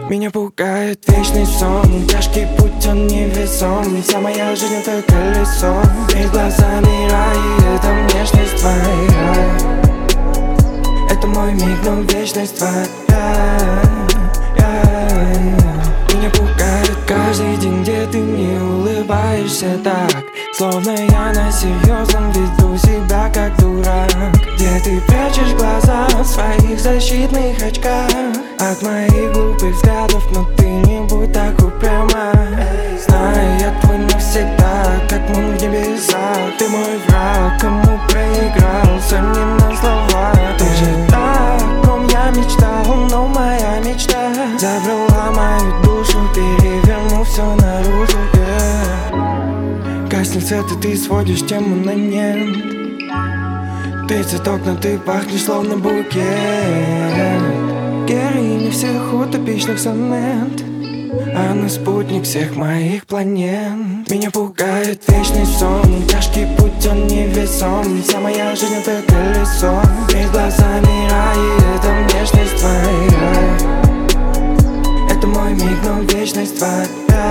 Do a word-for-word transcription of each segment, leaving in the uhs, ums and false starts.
Меня пугает вечный сон, тяжкий путь, он невесом. Вся моя жизнь — это колесо, перед глазами рай, и это внешность твоя. Это мой миг, но вечность твоя. Меня пугает каждый день, где ты мне улыбаешься так, словно я на серьезном веду себя как дурак. Где ты прячешь глаза в своих защитных очках от моих глупых взглядов, но ты не будь так упряма. Знаю, я твой навсегда, как мун в небесах. Ты мой враг, кому проигрался мне на слова. Ты же та, о ком я мечтал, но моя мечта забрала мою душу, перевернув все наружу, yeah. Гаснет свет, и ты сводишь тему на нет. Ты цветок, но ты пахнешь словно букет. Героиня всех утопичных сонет, она спутник всех моих планет. Меня пугает вечный сон, тяжкий путь, он невесом. Вся моя жизнь — это колесо, перед глазами рай, и это внешность твоя. Это мой миг, но вечность твоя.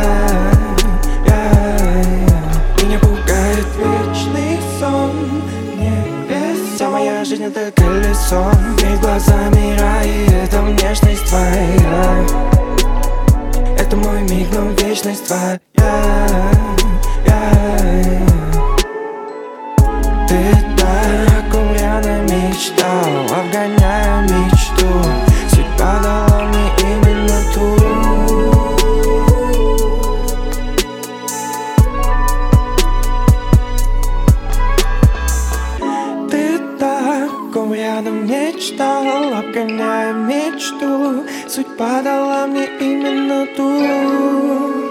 Меня пугает вечный сон, небес. Вся моя жизнь — это колесо, перед глазами рай, и это внешность твоя. Это мой миг, но вечность твоя. Ты так, о ком рано мечтал, обгоняя мечту. Судьба дала мне именно ту. Ты так, о ком рядом мечтал, обгоняя мечту. Судьба дала мне именно ту.